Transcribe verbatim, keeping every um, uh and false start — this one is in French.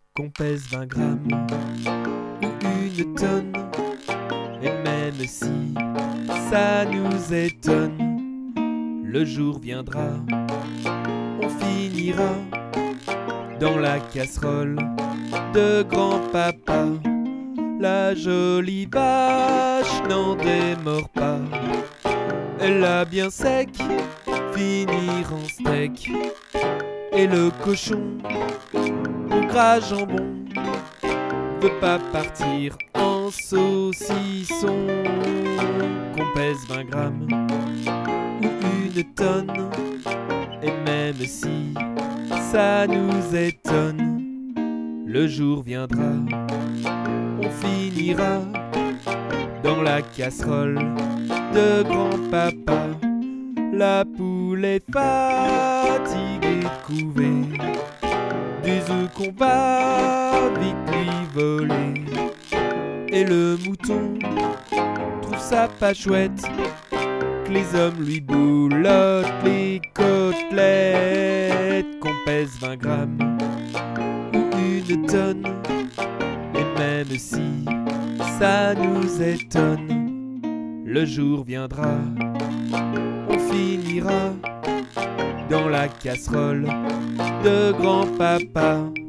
qu'on pèse vingt grammes ou une tonne. Et même si ça nous étonne, le jour viendra, on finira dans la casserole de grand-papa. La jolie vache n'en démord pas, elle a bien sec, finir en steak. Et le cochon, au gras jambon, veut pas partir en saucisson. Qu'on pèse vingt grammes ou une tonne, et même si ça nous étonne, le jour viendra, on finira dans la casserole de grand-papa. La poule est fatiguée de couver des œufs qu'on va vite lui voler. Et le mouton trouve ça pas chouette que les hommes lui boulottent les côtelettes. Qu'on pèse vingt grammes ou une tonne, et même si ça nous étonne, le jour viendra, on finira dans la casserole de grand-papa.